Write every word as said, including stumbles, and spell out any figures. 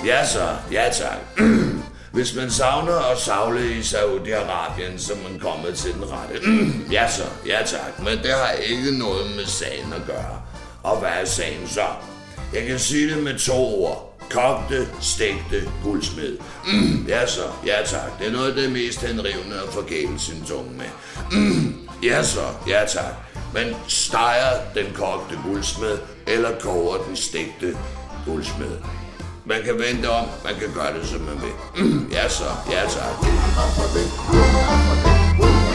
Ja så, ja tak. Hvis man savner at savle i Saudi-Arabien, så er man kommet til den rette. Ja så, ja tak, men det har ikke noget med sagen at gøre. Og hvad er sagen så? Jeg kan sige det med to ord. Kogte, stegte guldsmed. Mm, ja så, ja tak. Det er noget af det mest henrivende at forgælde sin tunge med. Mm, ja så, ja tak. Men steger den kogte guldsmed, eller koger den stegte guldsmed? Man kan vente om, man kan gøre det, som man vil. Mm, ja så, ja tak.